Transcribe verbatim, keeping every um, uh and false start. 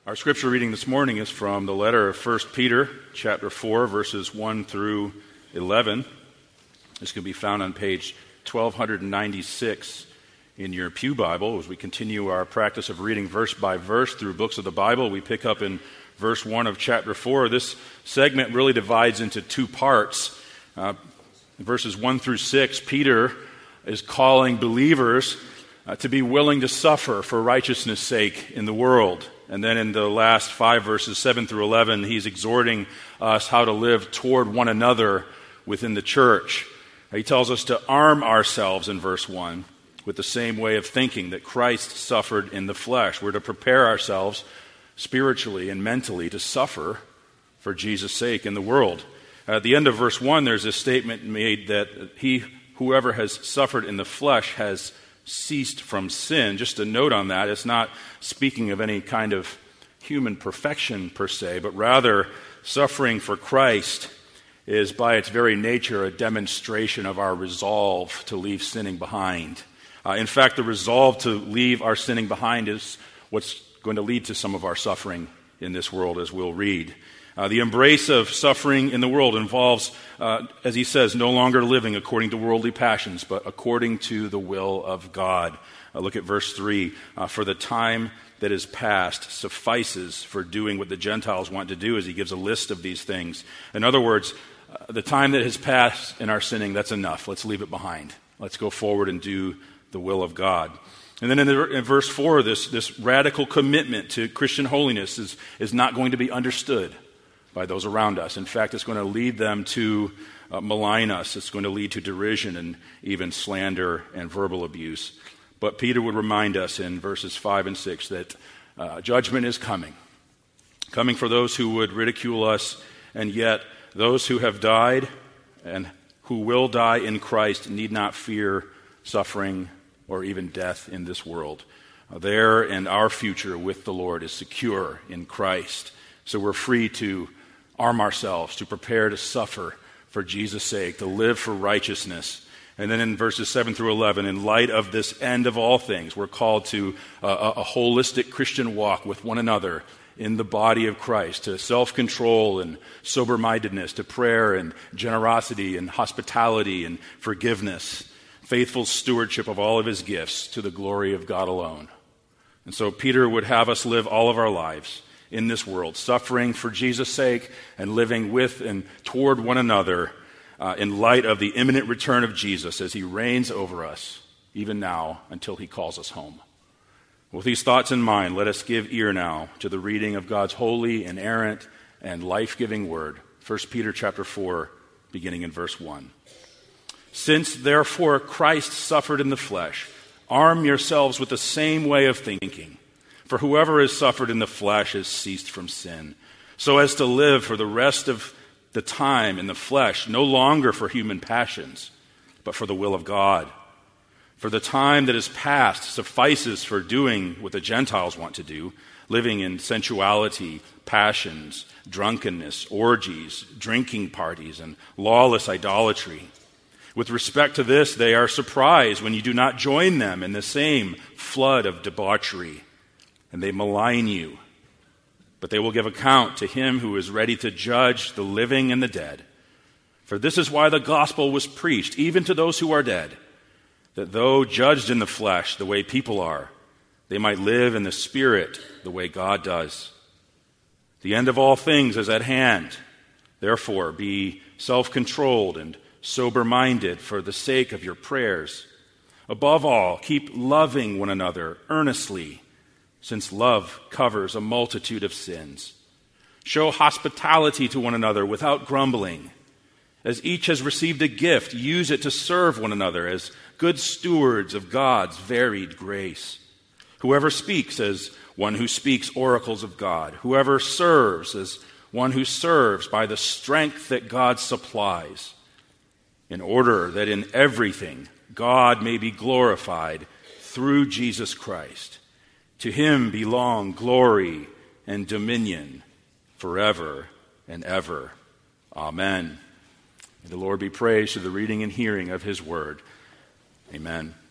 Our scripture reading this morning is from the letter of First Peter, chapter four, verses one through eleven. This can be found on page twelve ninety-six in your Pew Bible. As we continue our practice of reading verse by verse through books of the Bible, we pick up in verse one of chapter four. This segment really divides into two parts. Uh, verses one through six, Peter is calling believers uh, to be willing to suffer for righteousness' sake in the world. And then in the last five verses, seven through eleven, he's exhorting us how to live toward one another within the church. He tells us to arm ourselves in verse one with the same way of thinking that Christ suffered in the flesh. We're to prepare ourselves spiritually and mentally to suffer for Jesus' sake in the world. At the end of verse one, there's a statement made that he, whoever has suffered in the flesh has ceased from sin. Just a note on that, it's not speaking of any kind of human perfection per se, but rather suffering for Christ is by its very nature a demonstration of our resolve to leave sinning behind. Uh, in fact, the resolve to leave our sinning behind is what's going to lead to some of our suffering in this world, as we'll read. Uh, the embrace of suffering in the world involves, uh, as he says, no longer living according to worldly passions, but according to the will of God. Uh, look at verse three. Uh, for the time that is past suffices for doing what the Gentiles want to do, as he gives a list of these things. In other words, uh, the time that has passed in our sinning, that's enough. Let's leave it behind. Let's go forward and do the will of God. And then in, the, in verse four, this, this radical commitment to Christian holiness is, is not going to be understood by those around us. In fact, it's going to lead them to uh, malign us. It's going to lead to derision and even slander and verbal abuse. But Peter would remind us in verses five and six that uh, judgment is coming. Coming for those who would ridicule us, and yet those who have died and who will die in Christ need not fear suffering or even death in this world. Uh, their and our future with the Lord is secure in Christ. So we're free to arm ourselves, to prepare to suffer for Jesus' sake, to live for righteousness. And then in verses seven through eleven, in light of this end of all things, we're called to a, a holistic Christian walk with one another in the body of Christ, to self-control and sober-mindedness, to prayer and generosity and hospitality and forgiveness, faithful stewardship of all of his gifts to the glory of God alone. And so Peter would have us live all of our lives in this world, suffering for Jesus' sake and living with and toward one another uh, in light of the imminent return of Jesus as he reigns over us, even now, until he calls us home. With these thoughts in mind, let us give ear now to the reading of God's holy, inerrant, and life-giving word. First Peter chapter four, beginning in verse one. Since therefore Christ suffered in the flesh, arm yourselves with the same way of thinking. For whoever has suffered in the flesh has ceased from sin, so as to live for the rest of the time in the flesh, no longer for human passions, but for the will of God. For the time that is past suffices for doing what the Gentiles want to do, living in sensuality, passions, drunkenness, orgies, drinking parties, and lawless idolatry. With respect to this, they are surprised when you do not join them in the same flood of debauchery, and they malign you. But they will give account to him who is ready to judge the living and the dead. For this is why the gospel was preached, even to those who are dead, that though judged in the flesh the way people are, they might live in the spirit the way God does. The end of all things is at hand. Therefore, be self-controlled and sober-minded for the sake of your prayers. Above all, keep loving one another earnestly, since love covers a multitude of sins. Show hospitality to one another without grumbling. As each has received a gift, use it to serve one another as good stewards of God's varied grace. Whoever speaks as one who speaks oracles of God. Whoever serves as one who serves by the strength that God supplies, in order that in everything God may be glorified through Jesus Christ. To him belong glory and dominion forever and ever. Amen. May the Lord be praised through the reading and hearing of his word. Amen.